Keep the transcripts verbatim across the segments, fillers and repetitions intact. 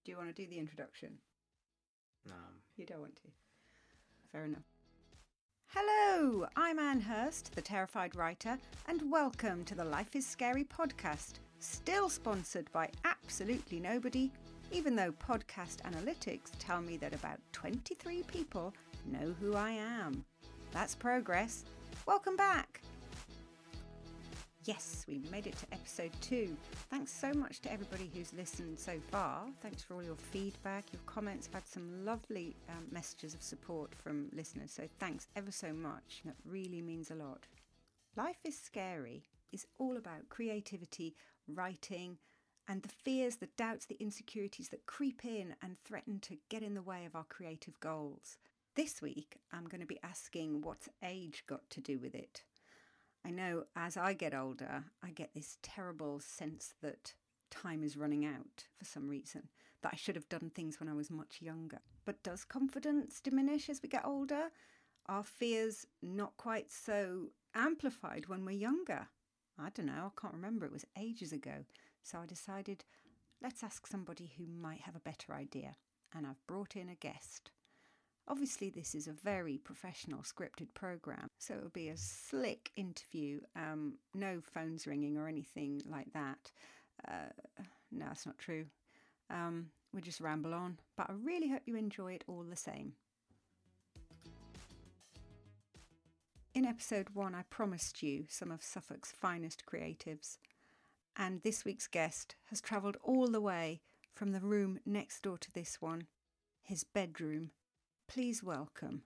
Do you want to do the introduction? No. You don't want to. Fair enough. Hello, I'm Anne Hurst, the Terrified Writer, and welcome to the Life is Scary podcast, still sponsored by absolutely nobody, even though podcast analytics tell me that about twenty-three people know who I am. That's progress. Welcome back. Yes, we made it to episode two. Thanks so much to everybody who's listened so far. Thanks for all your feedback, your comments. I've had some lovely um, messages of support from listeners, so thanks ever so much. That really means a lot. Life is Scary is all about creativity, writing, and the fears, the doubts, the insecurities that creep in and threaten to get in the way of our creative goals. This week, I'm going to be asking what's age got to do with it. I know as I get older, I get this terrible sense that time is running out for some reason, that I should have done things when I was much younger. But does confidence diminish as we get older? Are fears not quite so amplified when we're younger? I don't know, I can't remember, it was ages ago. So I decided, let's ask somebody who might have a better idea. And I've brought in a guest. Obviously, this is a very professional scripted program, so it'll be a slick interview, um, no phones ringing or anything like that. Uh, no, that's not true. Um, we'll just ramble on, but I really hope you enjoy it all the same. In episode one, I promised you some of Suffolk's finest creatives, and this week's guest has travelled all the way from the room next door to this one, his bedroom. Please welcome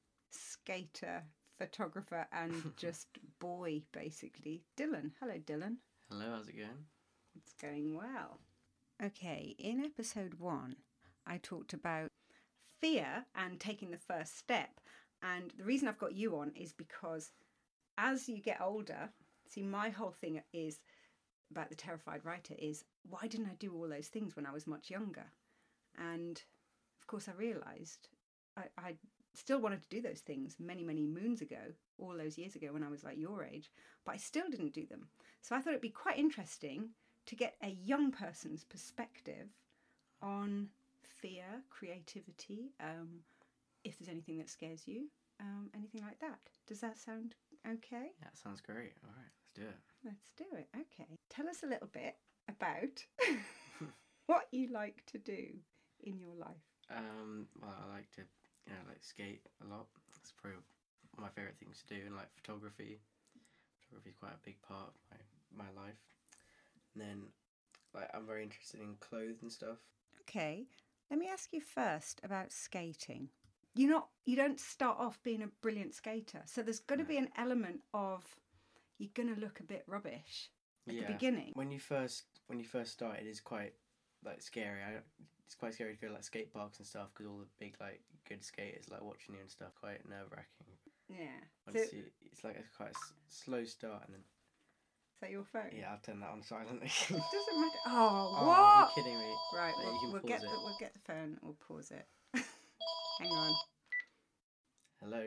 skater, photographer, and just boy, basically, Dylan. Hello, Dylan. Hello, how's it going? It's going well. Okay, in episode one, I talked about fear and taking the first step. And the reason I've got you on is because as you get older, see, my whole thing is about the Terrified Writer is, why didn't I do all those things when I was much younger? And of course, I realised I, I still wanted to do those things many, many moons ago, all those years ago when I was like your age, but I still didn't do them. So I thought it'd be quite interesting to get a young person's perspective on fear, creativity, um, if there's anything that scares you, um, anything like that. Does that sound okay? Yeah, that sounds great. All right, let's do it. Let's do it. Okay. Tell us a little bit about what you like to do in your life. Um, well, I like to, you know, like skate a lot. It's probably one of my favourite things to do, and like photography. Photography is quite a big part of my, my life. And then, like, I'm very interested in clothes and stuff. Okay, let me ask you first about skating. You're not, you don't start off being a brilliant skater, so there's got to be an element of you're going to look a bit rubbish at yeah. the beginning. When you first when you first start, it is quite like scary. I, it's quite scary to go to like skate parks and stuff because all the big like good skaters like watching you and stuff. Quite nerve wracking. Yeah. Once So, you, it's like a quite a s- slow start and then. is that your phone? Yeah, I'll turn that on silently. It doesn't matter. Oh, Oh, what? you're kidding me. Right, Like, we'll, you can we'll pause get it. the we'll get the phone. We'll pause it. Hang on. Hello.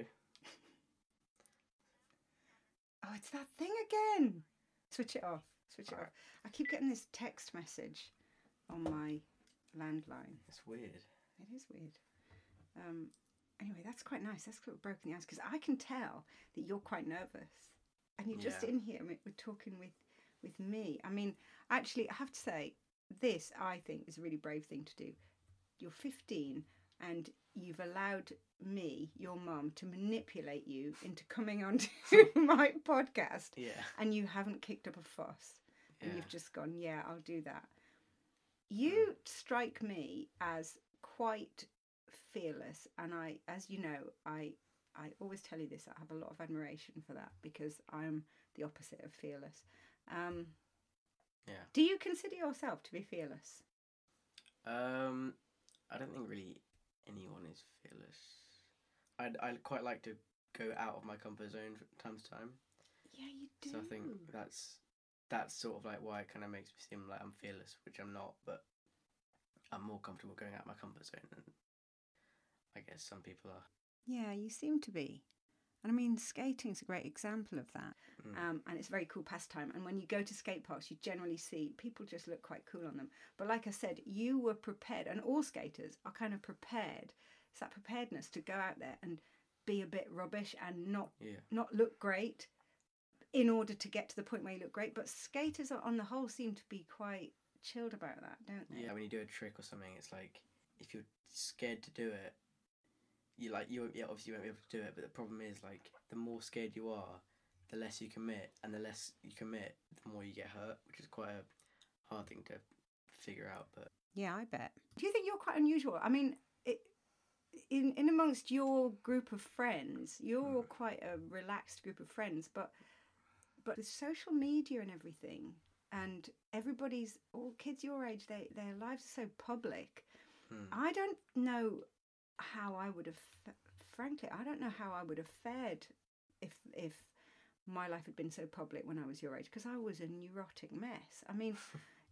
Oh, it's that thing again. Switch it off. Switch it Alright. off. I keep getting this text message on my landline. It's weird. It is weird. Um. Anyway, that's quite nice. That's sort of broken the ice because I can tell that you're quite nervous, and you're just Yeah. in here. I mean, we're talking with with me. I mean, actually, I have to say, this I think is a really brave thing to do. You're fifteen, and you've allowed me, your mum, to manipulate you into coming onto my podcast, Yeah. and you haven't kicked up a fuss, and Yeah. you've just gone, yeah, I'll do that. You strike me as quite fearless, and I, as you know, I I always tell you this, I have a lot of admiration for that because I'm the opposite of fearless. Um, Yeah. do you consider yourself to be fearless? Um, I don't think really anyone is fearless. I'd I quite like to go out of my comfort zone from time to time. Yeah, you do. So I think that's that's sort of like why it kind of makes me seem like I'm fearless, which I'm not. But I'm more comfortable going out of my comfort zone than I guess some people are. Yeah, you seem to be. And I mean, skating's a great example of that. Mm. Um, and it's a very cool pastime. And when you go to skate parks, you generally see people just look quite cool on them. But like I said, you were prepared, and all skaters are kind of prepared. It's that preparedness to go out there and be a bit rubbish and not Yeah. not look great in order to get to the point where you look great. But skaters, are, on the whole, seem to be quite chilled about that, don't they? Yeah, when you do a trick or something, it's like if you're scared to do it, you like you yeah obviously you won't be able to do it. But the problem is, like, the more scared you are, the less you commit, and the less you commit, the more you get hurt, which is quite a hard thing to figure out. But Yeah, I bet. Do you think you're quite unusual? I mean, it, in in amongst your group of friends, you're Mm. quite a relaxed group of friends, but but with social media and everything, and everybody's all kids your age, they their lives are so public. hmm. I don't know how I would have, frankly, I don't know how I would have fared if if my life had been so public when I was your age, because I was a neurotic mess. I mean,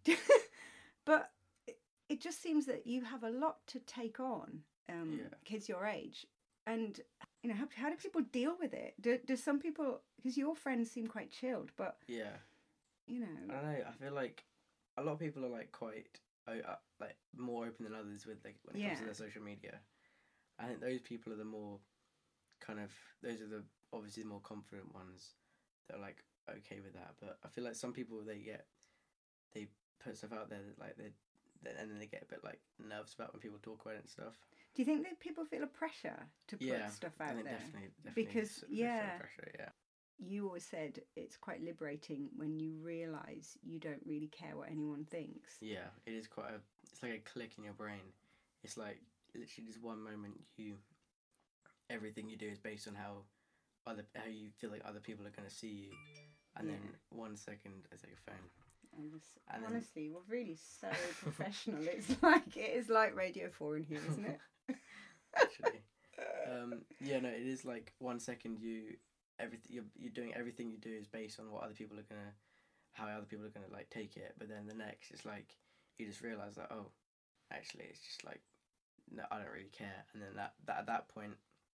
but it, it just seems that you have a lot to take on, um, Yeah. kids your age, and you know, how, how do people deal with it? Do, do some people, because your friends seem quite chilled, but yeah, you I know, don't know. I feel like a lot of people are like quite o- uh, like more open than others with like when it comes to Yeah. their social media. I think those people are the more kind of those are the obviously the more confident ones that are like okay with that. But I feel like some people they get they put stuff out there that like they they- and then they get a bit like nervous about when people talk about it and stuff. do you think that people feel a pressure to put Yeah, stuff I out think there? definitely, definitely Because, s- they feel yeah. pressure. Yeah, You always said it's quite liberating when you realise you don't really care what anyone thinks. yeah. It is quite a. It's like a click in your brain. It's like literally just one moment you. Everything you do is based on how other how you feel like other people are going to see you, and then Yeah. one second it's like a phone. And this- And then- honestly, we're really so professional. It's like it is like Radio Four in here, isn't it? Actually, um, yeah, no, it is like one second you everything you're you're doing everything you do is based on what other people are gonna how other people are gonna like take it, but then the next it's like you just realize that oh, actually it's just like no, I don't really care, and then that, that at that point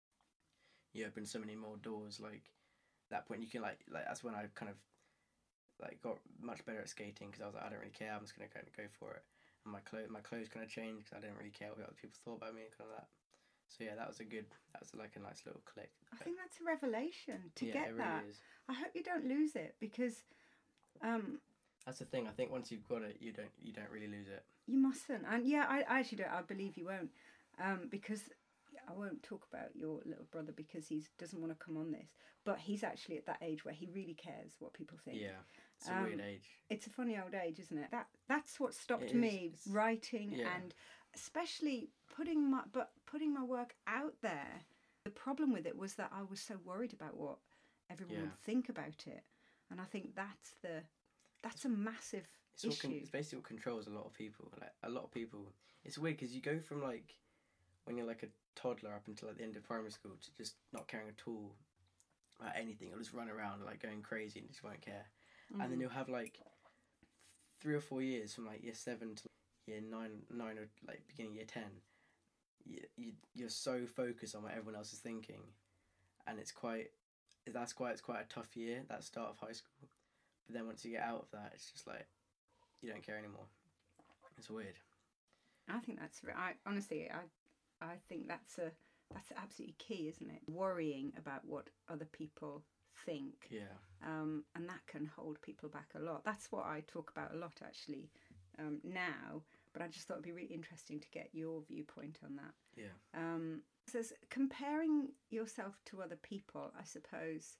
you open so many more doors. Like that point you can like like that's when I kind of like got much better at skating because I was like I don't really care, I'm just gonna kind of go for it, and my clothes my clothes kind of changed because I didn't really care what other people thought about me and kind of that. So yeah, that was a good. That was like a nice little click. I think that's a revelation to yeah, get it really that. is. I hope you don't lose it because um, That's the thing. I think once you've got it, you don't you don't really lose it. you mustn't. And yeah, I, I actually don't. I believe you won't, um, because I won't talk about your little brother because he doesn't want to come on this. But he's actually at that age where he really cares what people think. Yeah, it's a Um, weird age. It's a funny old age, isn't it? That that's what stopped It is. me It's- writing yeah. and especially putting my but putting my work out there. The problem with it was that I was so worried about what everyone Yeah. would think about it, and I think that's the that's a massive It's, what issue. con- it's basically what controls a lot of people. Like a lot of people, it's weird because you go from like when you're like a toddler up until like the end of primary school to just not caring at all about anything. You'll just run around like going crazy and just won't care. And then Mhm. you'll have like three or four years from like year seven to year nine, nine or like beginning year ten. You, you you're so focused on what everyone else is thinking, and it's quite that's quite it's quite a tough year, that start of high school. But then once you get out of that, it's just like you don't care anymore. It's weird. I think that's right. I, honestly, I I think that's a that's absolutely key, isn't it? Worrying about what other people think. Yeah. Um, and that can hold people back a lot. That's what I talk about a lot actually um, now, but I just thought it'd be really interesting to get your viewpoint on that. Yeah. Um, so s- comparing yourself to other people, I suppose,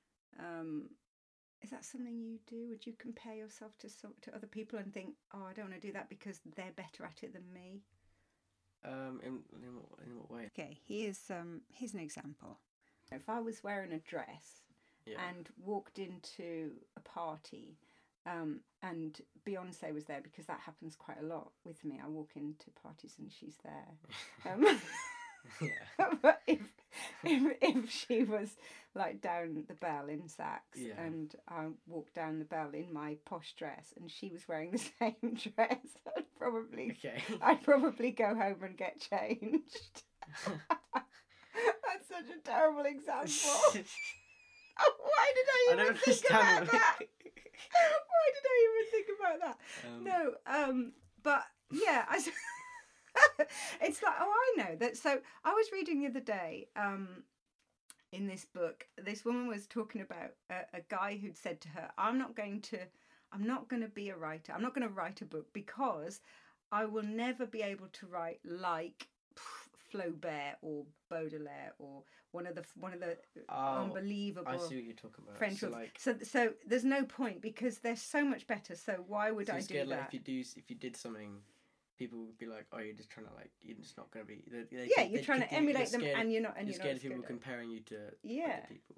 um, is that something you do? Would you compare yourself to some, to other people and think, oh, I don't want to do that because they're better at it than me? Um. In in what, in what way? Okay, here's um here's an example. If I was wearing a dress Yeah. and walked into a party, um, and Beyonce was there, because that happens quite a lot with me. I walk into parties and she's there. Um, yeah. but if, if if she was like down the Bell in Saks, Yeah. and I walked down the Bell in my posh dress and she was wearing the same dress, I'd probably Okay. I'd probably go home and get changed. That's such a terrible example. Why did I even I don't think about understand that? it. Why did I even think about that? Um, No, um, but yeah, I, it's like, oh, I know that. So I was reading the other day, um, in this book, this woman was talking about a, a guy who'd said to her, I'm not going to, I'm not going to be a writer. I'm not going to write a book because I will never be able to write like Flaubert or Baudelaire or one of the one of the oh, unbelievable I see what you're talking about. French So, authors. like, So, so there's no point because they're so much better. So why would so I you're do scared, that? like, if you do, if you did something, people would be like, "Oh, you're just trying to like, you're just not going to be." They, they, yeah, they, you're they trying could to do- emulate you're them, scared, and you're not. And you're you're scared not of people good at it. comparing you to Yeah. other people.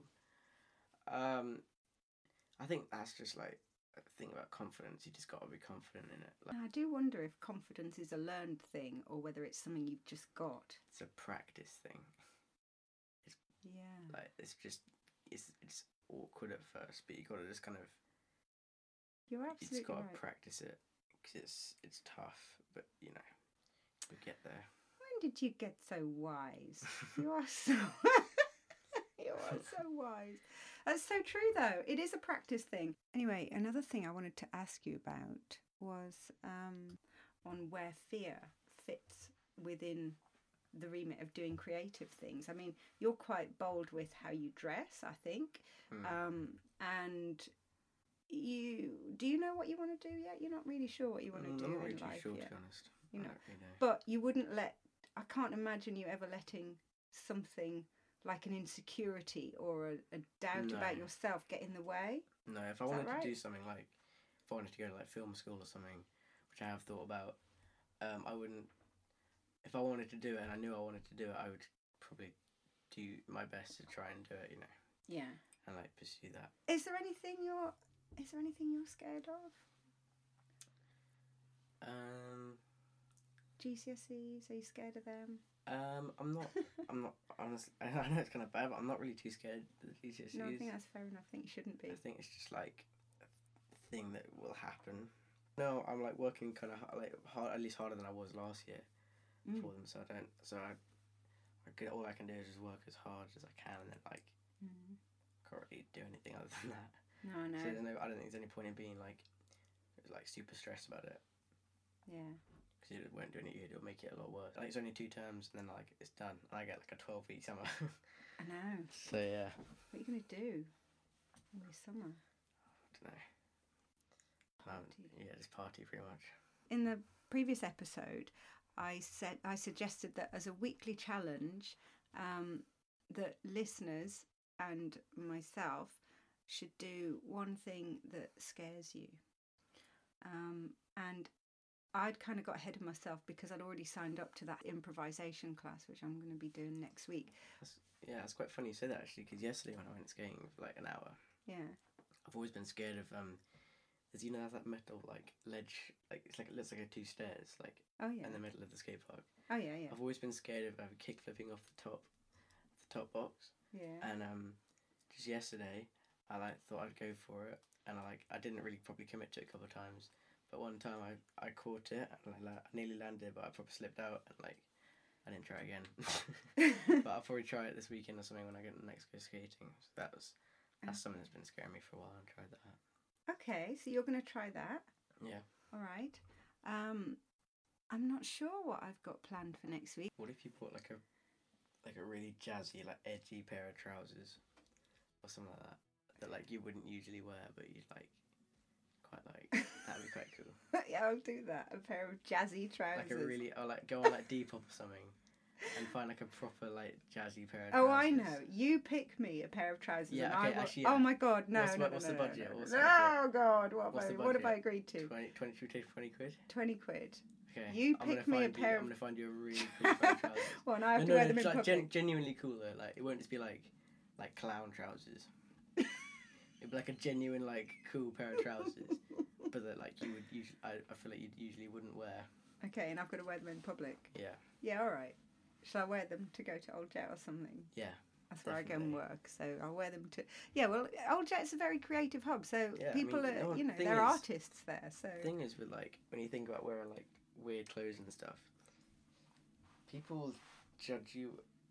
Um, I think that's just like a thing about confidence. You just got to be confident in it. Like, I do wonder if confidence is a learned thing or whether it's something you've just got. it's a practice thing. Yeah. Like, it's just it's it's awkward at first, but you got to just kind of You're you absolutely just got to right. practice it because it's it's tough, but you know you'll get there. When did you get so wise? You are so You are so wise. That's so true though. It is a practice thing. Anyway, another thing I wanted to ask you about was um, on where fear fits within the remit of doing creative things. I mean, you're quite bold with how you dress, I think. Mm. Um, and you do you know what you want to do yet? You're not really sure what you want to Mm, do I'm not in really too life sure, yet. to be honest. You I know, don't really know. But you wouldn't let, I can't imagine you ever letting something like an insecurity or a, a doubt No. about yourself get in the way. No, if I Is that wanted right? to do something like, if I wanted to go to like film school or something, which I have thought about, um, I wouldn't. If I wanted to do it and I knew I wanted to do it, I would probably do my best to try and do it, you know, Yeah. and like pursue that. Is there anything you're is there anything you're scared of? Um, G C S Es, are you scared of them? um, I'm not. I'm not. Honestly, I know it's kind of bad, but I'm not really too scared of the G C S Es. No, I think that's fair enough. I think you shouldn't be. I think it's just like a thing that will happen. No, I'm like working kind of like hard, at least harder than I was last year Mm. for them. So I don't. So I, I could, all I can do is just work as hard as I can, and then like Mm. can't really do anything other than that. No, I know. So there's no. I don't think there's any point in being like, like super stressed about it Yeah. because it won't do any good. It'll make it a lot worse. Like it's only two terms, and then like it's done. And I get like a twelve week summer. I know. So yeah. What are you going to do in this summer? I don't know. Um, Party. yeah, just party pretty much. In the previous episode, I said I suggested that as a weekly challenge, um, that listeners and myself should do one thing that scares you. Um, and I'd kind of got ahead of myself because I'd already signed up to that improvisation class, which I'm going to be doing next week. That's, yeah, it's quite funny you say that actually, because yesterday when I went skating for like an hour, Yeah. I've always been scared of um, there's you know there's that metal like ledge, like it's like it looks like a two stairs like Oh yeah. in the middle of the skate park. Oh yeah, yeah. I've always been scared of um, kick flipping off the top, the top box, Yeah. and um, just yesterday I like thought I'd go for it, and I like I didn't really probably commit to it a couple of times, but one time I, I caught it and I, la- I nearly landed, but I probably slipped out and like I didn't try again. But I'll probably try it this weekend or something when I get next go skating. So that was that's something that's been scaring me for a while. I'll try that. Okay, so you're going to try that. Yeah. All right. Um, I'm not sure what I've got planned for next week. What if you bought like a like a really jazzy, like edgy pair of trousers or something like that that like you wouldn't usually wear, but you'd like quite like? That'd be quite cool. Yeah, I'll do that. A pair of jazzy trousers. Like a really, or like go on like Depop or something, and find like a proper like jazzy pair of Oh, trousers. I know. You pick me a pair of trousers, Yeah, and okay, I will. actually, Oh yeah. my God, no, What's the- no, no, what's no, the no, budget? no, What's no. the budget? Oh God, what, What's have the I, what have I budget? agreed to? twenty, twenty, should we take twenty quid? Twenty quid. Okay. You I'm pick gonna me a find you- pair I'm of- gonna find you a really cool pair of trousers. Well, and I have no, to no, wear no, them in it's like public. gen- genuinely cool though. Like it won't just be like like clown trousers. It'd be like a genuine like cool pair of trousers, but that like you would usually, I, I feel like you usually wouldn't wear. Okay, and I've got to wear them in public. Yeah. Yeah, all right. Shall I wear them to go to Old Jet or something? Yeah. That's where I go and definitely. work, so I'll wear them to. Yeah, well, Old Jet's a very creative hub, so Yeah, I people mean, are, no, you know, thing they're is- artists there. So Thing is with like when you think about wearing like weird clothes and stuff, people judge you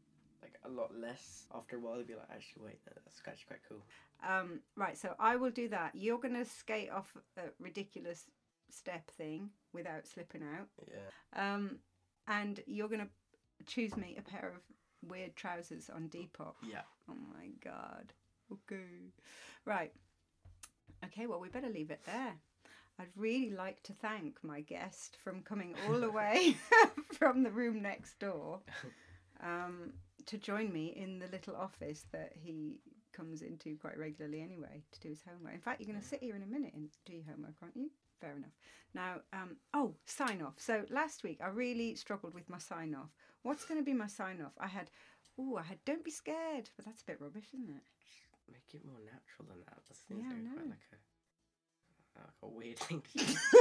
like a lot less. After a while, they'll be like, actually, wait, no, that's actually quite cool. Um, right, so I will do that. You're going to skate off a ridiculous step thing without slipping out. Yeah. Um, and you're going to choose me a pair of weird trousers on Depop. Yeah. Oh my God. Okay. Right. Okay, well, we better leave it there. I'd really like to thank my guest from coming all the way from the room next door um, to join me in the little office that he comes into quite regularly anyway to do his homework. In fact, you're going to sit here in a minute and do your homework, aren't you? Fair enough. Now, um, oh, sign off. So last week I really struggled with my sign off. What's going to be my sign off? I had, oh, I had don't be scared, but that's a bit rubbish, isn't it? Make it more natural than that. That seems Yeah, I like know. quite like a, like a weird thing to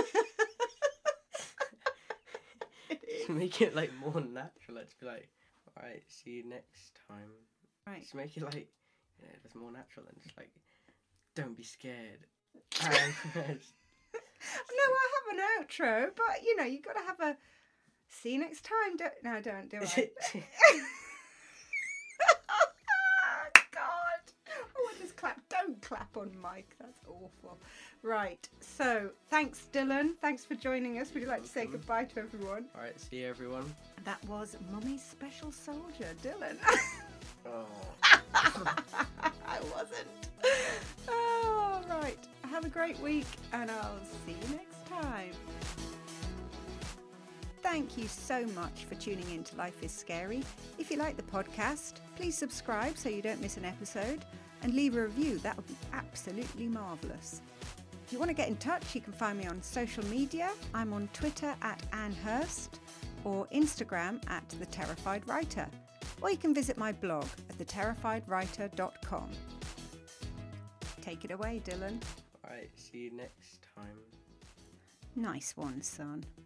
do. Make it like more natural. Let's be like, alright, see you next time. Right. Just make it like, yeah, it's more natural than just like, don't be scared. And No, I have an outro, but you know, you've got to have a see you next time. Don't, no, don't do it. God. Oh, I just clap. Don't clap on mic. That's awful. Right. So, thanks, Dylan. Thanks for joining us. Would you like to say goodbye to everyone? Alright, see you everyone. That was Mummy's special soldier, Dylan. Oh. I wasn't. Oh, right. Have a great week, and I'll see you next time. Thank you so much for tuning in to Life is Scary. If you like the podcast, please subscribe so you don't miss an episode, and leave a review. That would be absolutely marvellous. If you want to get in touch, you can find me on social media. I'm on Twitter at Anne Hurst or Instagram at The Terrified Writer. Or you can visit my blog at the terrified writer dot com. Take it away, Dylan. Alright, see you next time. Nice one, son.